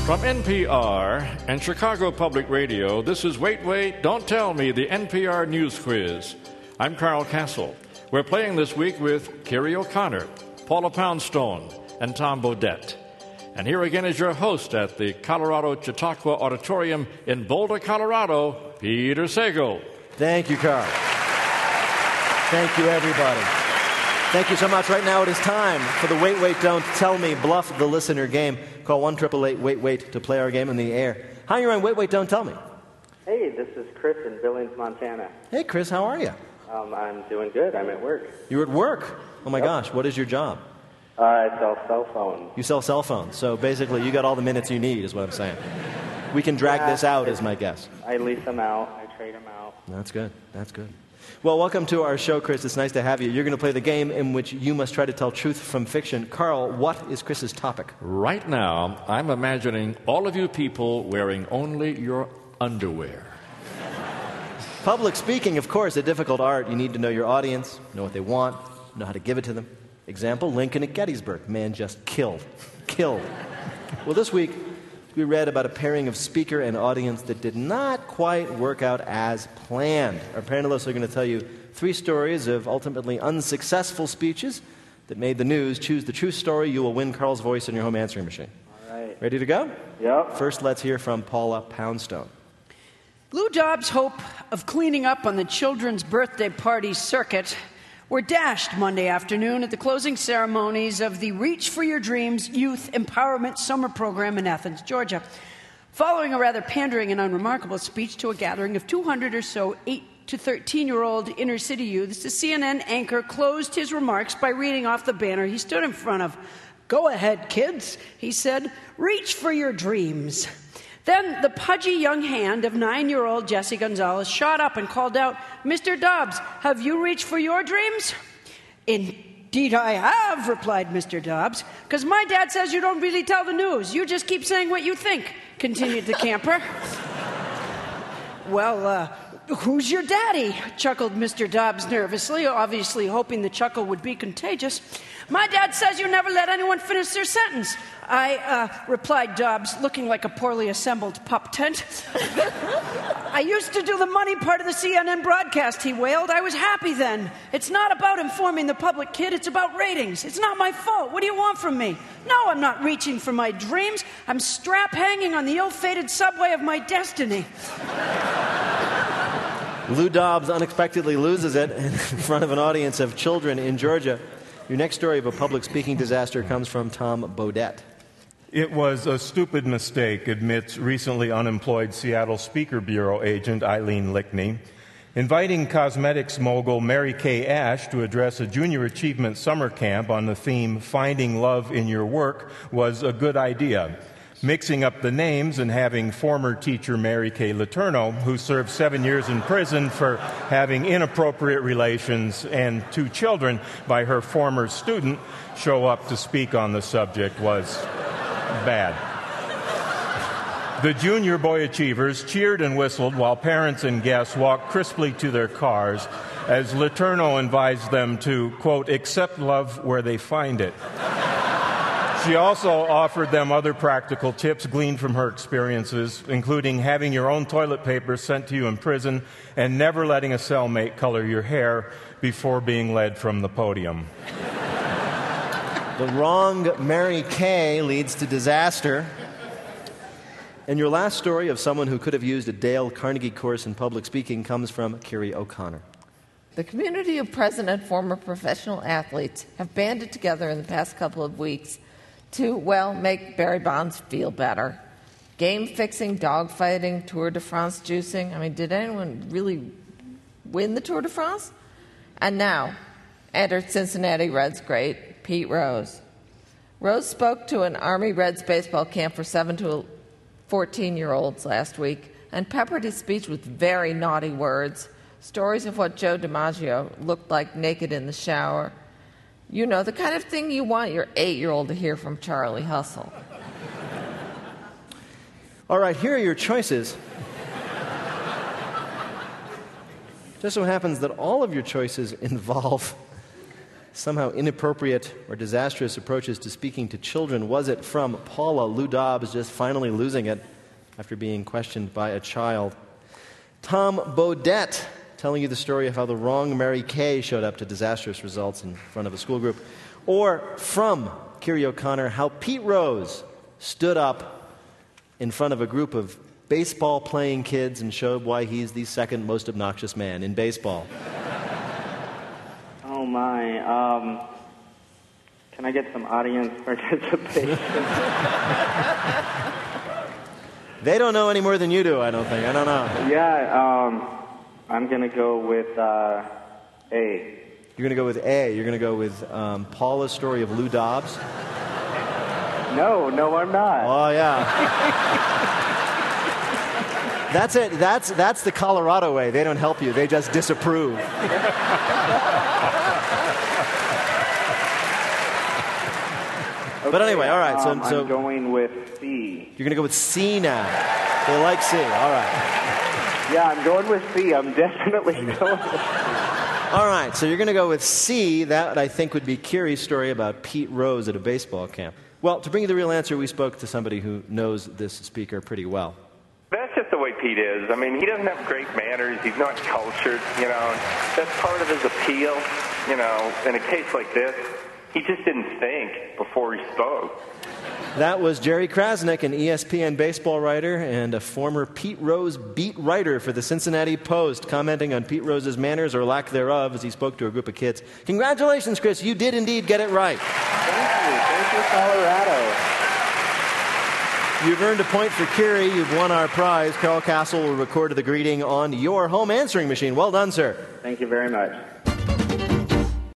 From NPR and Chicago Public Radio, this is Wait, Wait, Don't Tell Me, the NPR News Quiz. I'm Carl Castle. We're playing this week with Kerry O'Connor, Paula Poundstone, and Tom Bodett. And here again is your host at the Colorado Chautauqua Auditorium in Boulder, Colorado, Peter Sagal. Thank you, Carl. Thank you, everybody. Thank you so much. Right now it is time for the Wait, Wait, Don't Tell Me Bluff the Listener game. Call 1-888-WAIT-WAIT to play our game in the air. Hi, you're on Wait, Wait, Don't Tell Me. Hey, this is Chris in Billings, Montana. Hey, Chris, how are you? I'm doing good. I'm at work. You're at work? Oh, my gosh. What is your job? I sell cell phones. You sell cell phones. So basically, you got all the minutes you need, is what I'm saying. We can drag this out, is my guess. I lease them out. I trade them out. That's good. That's good. Well, welcome to our show, Chris. It's nice to have you. You're going to play the game in which you must try to tell truth from fiction. Carl, what is Chris's topic? Right now, I'm imagining all of you people wearing only your underwear. Public speaking, of course, a difficult art. You need to know your audience, know what they want, know how to give it to them. Example, Lincoln at Gettysburg. Man just killed. Killed. Well, this week, we read about a pairing of speaker and audience that did not quite work out as planned. Our panelists are going to tell you 3 stories of ultimately unsuccessful speeches that made the news. Choose the true story. You will win Carl's voice in your home answering machine. All right. Ready to go? Yep. First, let's hear from Paula Poundstone. Lou Dobbs' hope of cleaning up on the children's birthday party circuit were dashed Monday afternoon at the closing ceremonies of the Reach for Your Dreams Youth Empowerment Summer Program in Athens, Georgia. Following a rather pandering and unremarkable speech to a gathering of 200 or so 8 to 13-year-old inner-city youths, the CNN anchor closed his remarks by reading off the banner he stood in front of. "Go ahead, kids," he said. "Reach for your dreams." Then the pudgy young hand of 9-year-old Jesse Gonzalez shot up and called out, "Mr. Dobbs, have you reached for your dreams?" "Indeed I have," replied Mr. Dobbs, "because my dad says you don't really tell the news. You just keep saying what you think," continued the camper. "Well, who's your daddy?" chuckled Mr. Dobbs nervously, obviously hoping the chuckle would be contagious. "My dad says you never let anyone finish their sentence," replied Dobbs, looking like a poorly assembled pup tent. "I used to do the money part of the CNN broadcast," he wailed. "I was happy then. It's not about informing the public, kid. It's about ratings. It's not my fault. What do you want from me? No, I'm not reaching for my dreams. I'm strap hanging on the ill-fated subway of my destiny." Lou Dobbs unexpectedly loses it in front of an audience of children in Georgia. Your next story of a public speaking disaster comes from Tom Bodett. It was a stupid mistake, admits recently unemployed Seattle Speaker Bureau agent Eileen Lickney. Inviting cosmetics mogul Mary Kay Ash to address a junior achievement summer camp on the theme Finding Love in Your Work was a good idea. Mixing up the names and having former teacher Mary Kay Letourneau, who served 7 years in prison for having inappropriate relations and 2 children by her former student, show up to speak on the subject was bad. The junior boy achievers cheered and whistled while parents and guests walked crisply to their cars as Letourneau advised them to, quote, accept love where they find it. She also offered them other practical tips gleaned from her experiences, including having your own toilet paper sent to you in prison and never letting a cellmate color your hair before being led from the podium. The wrong Mary Kay leads to disaster. And your last story of someone who could have used a Dale Carnegie course in public speaking comes from Kerry O'Connor. The community of present and former professional athletes have banded together in the past couple of weeks to, well, make Barry Bonds feel better. Game fixing, dog fighting, Tour de France juicing. I mean, did anyone really win the Tour de France? And now, entered Cincinnati Reds great Pete Rose. Rose spoke to an Army Reds baseball camp for 7 to 14-year-olds last week and peppered his speech with very naughty words, stories of what Joe DiMaggio looked like naked in the shower. You know, the kind of thing you want your 8-year-old to hear from Charlie Hustle. All right, here are your choices. Just so happens that all of your choices involve somehow inappropriate or disastrous approaches to speaking to children? Was it from Paula, Lou Dobbs just finally losing it after being questioned by a child? Tom Bodette telling you the story of how the wrong Mary Kay showed up to disastrous results in front of a school group. Or from Kiri O'Connor, how Pete Rose stood up in front of a group of baseball-playing kids and showed why he's the second most obnoxious man in baseball. Oh, my. Can I get some audience participation? They don't know any more than you do, I don't think. I don't know. Yeah, I'm going to go with A. You're going to go with A. You're going to go with Paula's story of Lou Dobbs? No, I'm not. Oh, yeah. That's it. That's the Colorado way. They don't help you. They just disapprove. But anyway, all right. So I'm going with C. You're going to go with C now. They like C. All right. Yeah, I'm going with C. I'm definitely going with C. All right. So you're going to go with C. That, I think, would be Kiri's story about Pete Rose at a baseball camp. Well, to bring you the real answer, we spoke to somebody who knows this speaker pretty well. That's just the way Pete is. I mean, he doesn't have great manners. He's not cultured, you know. That's part of his appeal, you know. In a case like this, he just didn't think before he spoke. That was Jerry Krasnick, an ESPN baseball writer and a former Pete Rose beat writer for the Cincinnati Post, commenting on Pete Rose's manners or lack thereof as he spoke to a group of kids. Congratulations, Chris. You did indeed get it right. Thank you, Colorado. You've earned a point for Kiri. You've won our prize. Carol Castle will record the greeting on your home answering machine. Well done, sir. Thank you very much.